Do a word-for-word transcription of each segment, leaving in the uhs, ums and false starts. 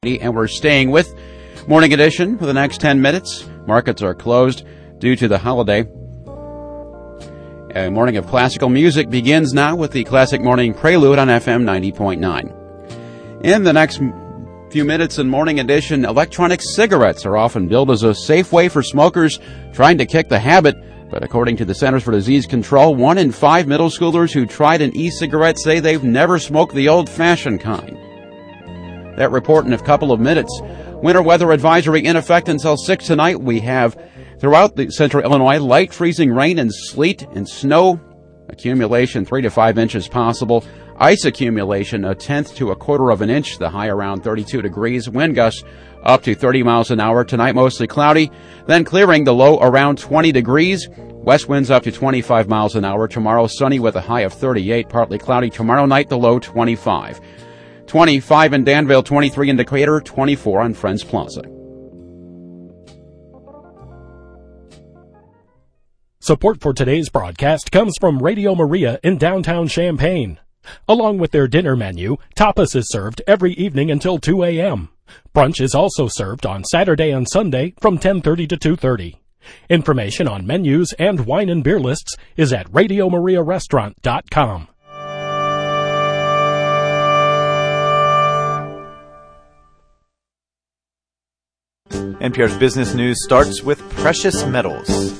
And we're staying with Morning Edition for the next ten minutes. Markets are closed due to the holiday. A morning of classical music begins now with the Classic Morning Prelude on F M ninety point nine. In the next few minutes in Morning Edition, electronic cigarettes are often billed as a safe way for smokers trying to kick the habit. But according to the Centers for Disease Control, one in five middle schoolers who tried an e-cigarette say they've never smoked the old-fashioned kind. That report in a couple of minutes. Winter weather advisory in effect until six tonight. We have throughout the central Illinois light freezing rain and sleet and snow. Accumulation three to five inches possible. Ice accumulation a tenth to a quarter of an inch. The high around thirty-two degrees. Wind gusts up to thirty miles an hour. Tonight mostly cloudy. Then clearing, the low around twenty degrees. West winds up to twenty-five miles an hour. Tomorrow sunny with a high of thirty-eight. Partly cloudy. Tomorrow night the low twenty-five. twenty-five in Danville, twenty-three in Decatur, twenty-four on Friends Plaza. Support for today's broadcast comes from Radio Maria in downtown Champaign. Along with their dinner menu, tapas is served every evening until two a.m. Brunch is also served on Saturday and Sunday from ten thirty to two thirty. Information on menus and wine and beer lists is at radio maria restaurant dot com. N P R's Business News starts with precious metals.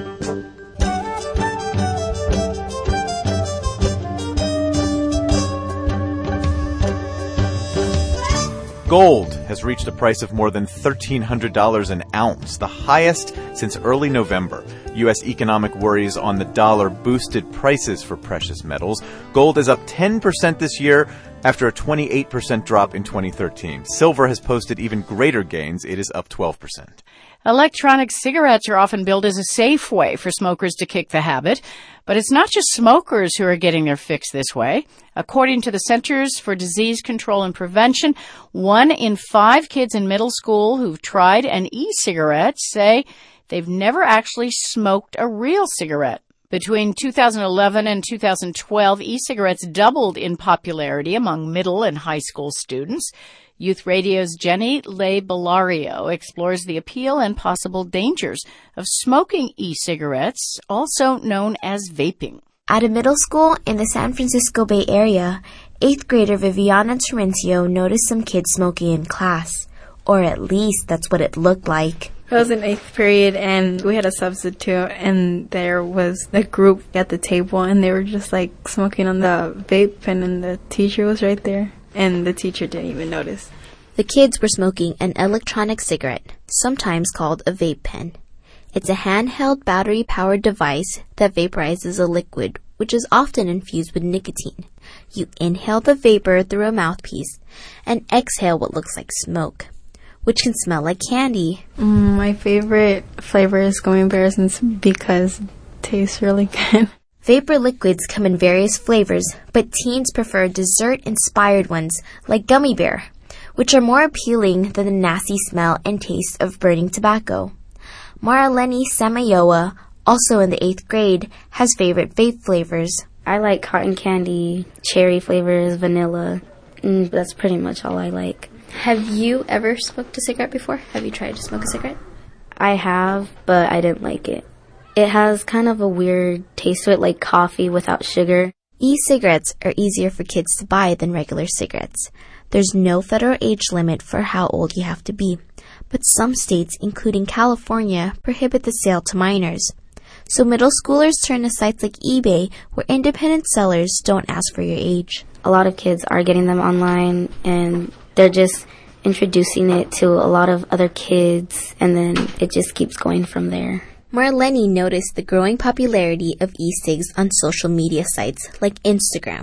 Gold has reached a price of more than thirteen hundred dollars an ounce, the highest since early November. U S economic worries on the dollar boosted prices for precious metals. Gold is up ten percent this year after a twenty-eight percent drop in twenty thirteen. Silver has posted even greater gains. It is up twelve percent. Electronic cigarettes are often billed as a safe way for smokers to kick the habit. But it's not just smokers who are getting their fix this way. According to the Centers for Disease Control and Prevention, one in five kids in middle school who've tried an e-cigarette say they've never actually smoked a real cigarette. Between two thousand eleven and two thousand twelve, e-cigarettes doubled in popularity among middle and high school students. Youth Radio's Jenny Le Bellario explores the appeal and possible dangers of smoking e-cigarettes, also known as vaping. At a middle school in the San Francisco Bay Area, eighth grader Viviana Terencio noticed some kids smoking in class. Or at least that's what it looked like. I was in eighth period, and we had a substitute, and there was a group at the table, and they were just, like, smoking on the vape pen, and the teacher was right there, and the teacher didn't even notice. The kids were smoking an electronic cigarette, sometimes called a vape pen. It's a handheld battery-powered device that vaporizes a liquid, which is often infused with nicotine. You inhale the vapor through a mouthpiece and exhale what looks like smoke, which can smell like candy. Mm, my favorite flavor is gummy bears, and it's because it tastes really good. Vapor liquids come in various flavors, but teens prefer dessert-inspired ones like gummy bear, which are more appealing than the nasty smell and taste of burning tobacco. Marlene Samayoa, also in the eighth grade, has favorite vape flavors. I like cotton candy, cherry flavors, vanilla. Mm, that's pretty much all I like. Have you ever smoked a cigarette before? Have you tried to smoke a cigarette? I have, but I didn't like it. It has kind of a weird taste to it, like coffee without sugar. E-cigarettes are easier for kids to buy than regular cigarettes. There's no federal age limit for how old you have to be, but some states, including California, prohibit the sale to minors. So middle schoolers turn to sites like eBay, where independent sellers don't ask for your age. A lot of kids are getting them online, and they're just introducing it to a lot of other kids, and then it just keeps going from there. Marlene noticed the growing popularity of e-cigs on social media sites like Instagram.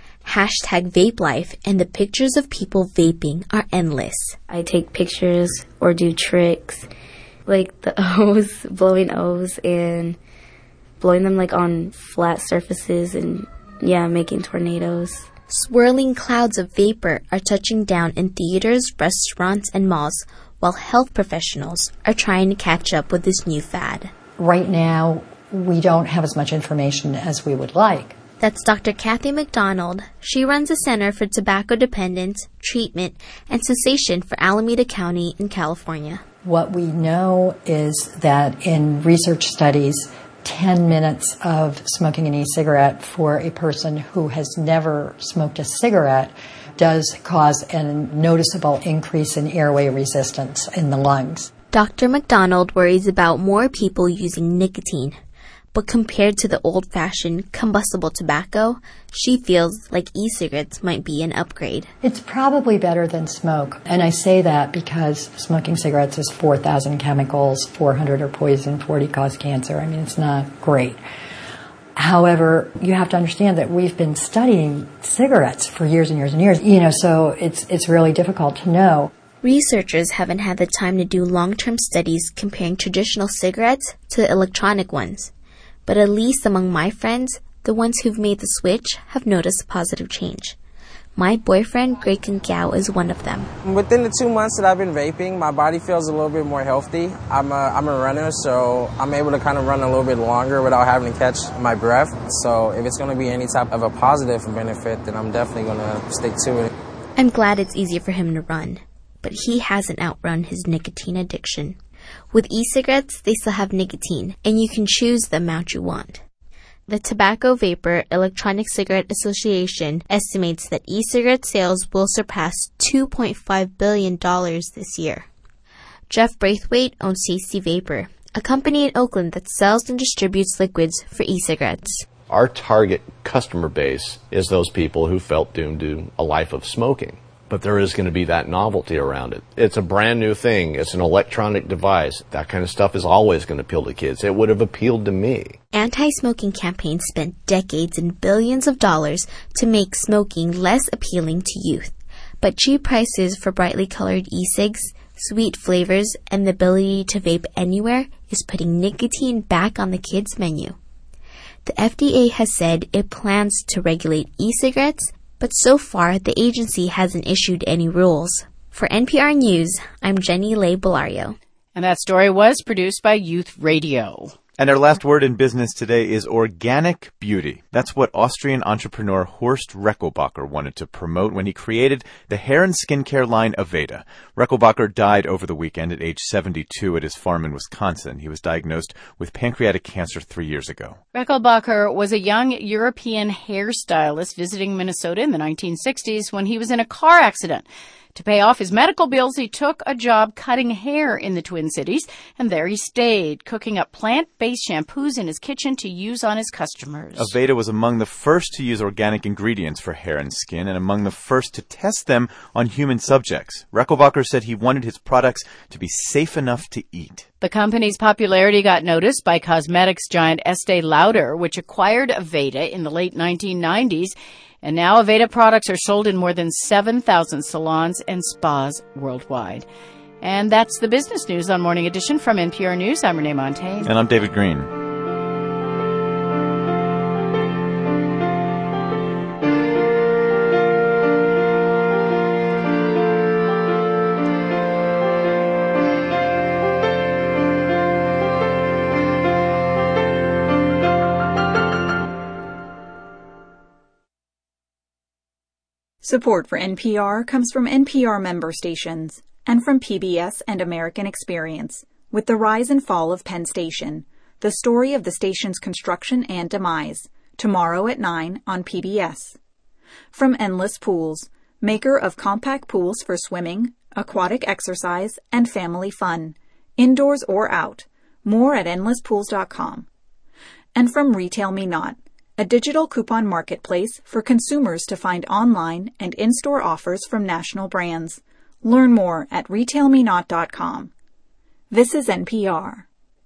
Hashtag vape life and the pictures of people vaping are endless. I take pictures or do tricks, like the O's, blowing O's and blowing them like on flat surfaces and, yeah, making tornadoes. Swirling clouds of vapor are touching down in theaters, restaurants, and malls, while health professionals are trying to catch up with this new fad. Right now, we don't have as much information as we would like. That's Doctor Kathy McDonald. She runs a Center for Tobacco Dependence, Treatment, and Cessation for Alameda County in California. What we know is that in research studies, ten minutes of smoking an e-cigarette for a person who has never smoked a cigarette does cause a noticeable increase in airway resistance in the lungs. Doctor McDonald worries about more people using nicotine, but compared to the old-fashioned combustible tobacco, she feels like e-cigarettes might be an upgrade. It's probably better than smoke, and I say that because smoking cigarettes is four thousand chemicals, four hundred are poison, forty cause cancer. I mean, it's not great. However, you have to understand that we've been studying cigarettes for years and years and years, you know, so it's it's really difficult to know. Researchers haven't had the time to do long-term studies comparing traditional cigarettes to the electronic ones. But at least among my friends, the ones who've made the switch have noticed a positive change. My boyfriend, Greg Gao, is one of them. Within the two months that I've been vaping, my body feels a little bit more healthy. I'm a, I'm a runner, so I'm able to kind of run a little bit longer without having to catch my breath. So if it's going to be any type of a positive benefit, then I'm definitely going to stick to it. I'm glad it's easier for him to run, but he hasn't outrun his nicotine addiction. With e-cigarettes, they still have nicotine, and you can choose the amount you want. The Tobacco Vapor Electronic Cigarette Association estimates that e-cigarette sales will surpass two point five billion dollars this year. Jeff Braithwaite owns Tasty Vapor, a company in Oakland that sells and distributes liquids for e-cigarettes. Our target customer base is those people who felt doomed to a life of smoking. But there is going to be that novelty around it. It's a brand new thing. It's an electronic device. That kind of stuff is always going to appeal to kids. It would have appealed to me. Anti-smoking campaigns spent decades and billions of dollars to make smoking less appealing to youth. But cheap prices for brightly colored e-cigs, sweet flavors, and the ability to vape anywhere is putting nicotine back on the kids' menu. The F D A has said it plans to regulate e-cigarettes, but so far, the agency hasn't issued any rules. For N P R News, I'm Jenny Leigh Bellario. And that story was produced by Youth Radio. And our last word in business today is organic beauty. That's what Austrian entrepreneur Horst Rechelbacher wanted to promote when he created the hair and skincare line Aveda. Rechelbacher died over the weekend at age seventy-two at his farm in Wisconsin. He was diagnosed with pancreatic cancer three years ago. Rechelbacher was a young European hairstylist visiting Minnesota in the nineteen sixties when he was in a car accident. To pay off his medical bills, he took a job cutting hair in the Twin Cities, and there he stayed, cooking up plant-based shampoos in his kitchen to use on his customers. Aveda was among the first to use organic ingredients for hair and skin, and among the first to test them on human subjects. Rechelbacher said he wanted his products to be safe enough to eat. The company's popularity got noticed by cosmetics giant Estee Lauder, which acquired Aveda in the late nineteen nineties. And now Aveda products are sold in more than seven thousand salons and spas worldwide. And that's the business news on Morning Edition from N P R News. I'm Renee Montagne. And I'm David Green. Support for N P R comes from N P R member stations and from P B S and American Experience, with the rise and fall of Penn Station, the story of the station's construction and demise, tomorrow at nine on P B S. From Endless Pools, maker of compact pools for swimming, aquatic exercise, and family fun, indoors or out. More at endless pools dot com. And from Retail Me Not, a digital coupon marketplace for consumers to find online and in-store offers from national brands. Learn more at retail me not dot com. This is N P R.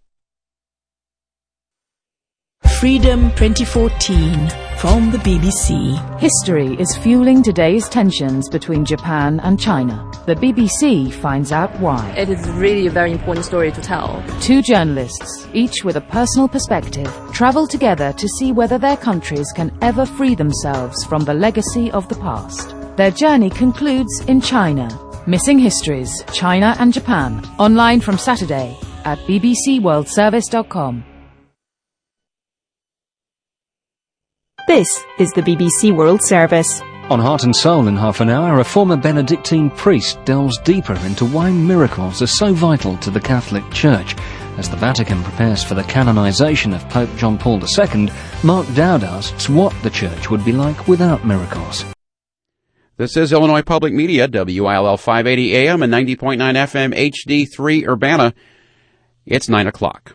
Freedom twenty fourteen from the B B C. History is fueling today's tensions between Japan and China. The B B C finds out why. It is really a very important story to tell. Two journalists, each with a personal perspective, travel together to see whether their countries can ever free themselves from the legacy of the past. Their journey concludes in China. Missing Histories, China and Japan. Online from Saturday at b b c world service dot com. This is the B B C World Service. On Heart and Soul in half an hour, a former Benedictine priest delves deeper into why miracles are so vital to the Catholic Church. As the Vatican prepares for the canonization of Pope John Paul the Second, Mark Dowd asks what the Church would be like without miracles. This is Illinois Public Media, W I L L five eighty A M and ninety point nine F M H D three Urbana. It's nine o'clock.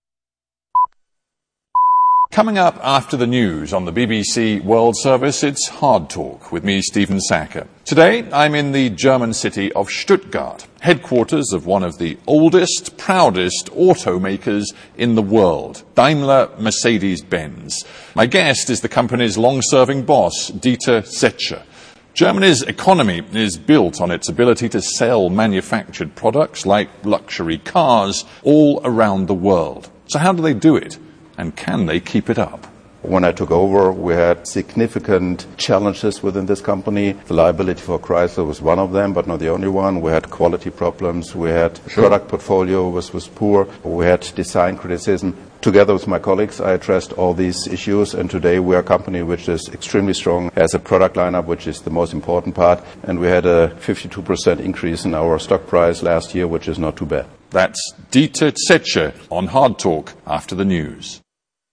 Coming up after the news on the B B C World Service, it's Hard Talk with me, Stephen Sacker. Today, I'm in the German city of Stuttgart, headquarters of one of the oldest, proudest automakers in the world, Daimler Mercedes-Benz. My guest is the company's long-serving boss, Dieter Zetsche. Germany's economy is built on its ability to sell manufactured products like luxury cars all around the world. So how do they do it? And can they keep it up? When I took over, we had significant challenges within this company. The liability for Chrysler was one of them, but not the only one. We had quality problems. We had Sure. product portfolio was, was poor. We had design criticism. Together with my colleagues, I addressed all these issues, and today we are a company which is extremely strong, has a product lineup which is the most important part, and we had a fifty-two percent increase in our stock price last year, which is not too bad. That's Dieter Zetsche on Hard Talk after the news.